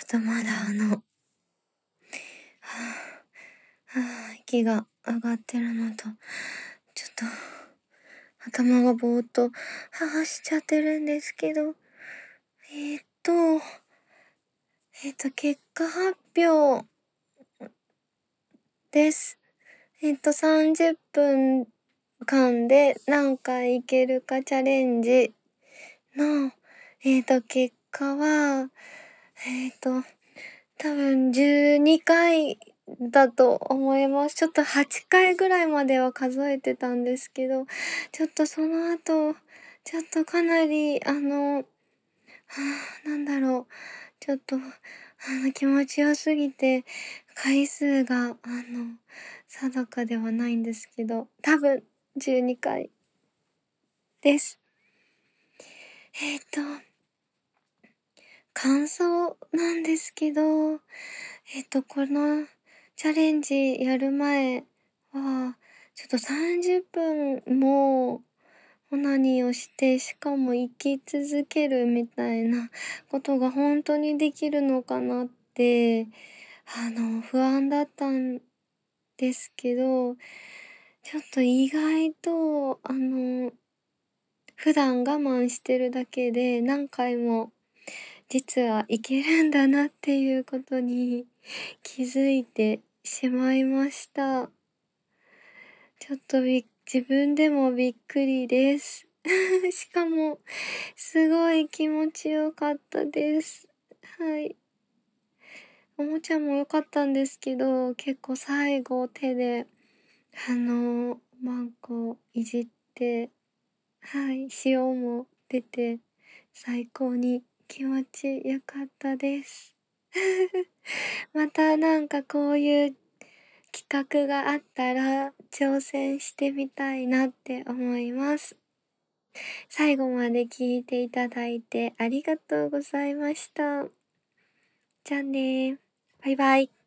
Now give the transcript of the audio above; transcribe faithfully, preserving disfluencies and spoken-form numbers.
とまだあの、はぁ、はぁ、息が上がってるのと、ちょっと、頭がぼーっと、はぁしちゃってるんですけど、えーっと、えーっと、結果発表です。えーっと、さんじゅっぷんかんで何回いけるかチャレンジの、えーっと、結果は、えーっと、多分じゅうにかいだと思います。ちょっとはちかいぐらいまでは数えてたんですけど、ちょっとその後、ちょっとかなり、あの、はぁ、なんだろう、ちょっと、あの、気持ちよすぎて、回数が、あの、定かではないんですけど、多分じゅうにかいです。えーっと、感想なんですけど、えっと、このチャレンジやる前は、ちょっとさんじゅっぷんもオナニーをして、しかも生き続けるみたいなことが本当にできるのかなって、あの、不安だったんですけど、ちょっと意外と、あの、普段我慢してるだけで何回も実はいけるんだなっていうことに気づいてしまいました。ちょっとび自分でもびっくりです。しかも、すごい気持ちよかったです。はい。おもちゃも良かったんですけど、結構最後手で、あの、マンコいじって、はい、塩も出て、最高に気持ちよかったです。またなんかこういう企画があったら挑戦してみたいなって思います。最後まで聞いていただいてありがとうございました。じゃあねー。バイバイ。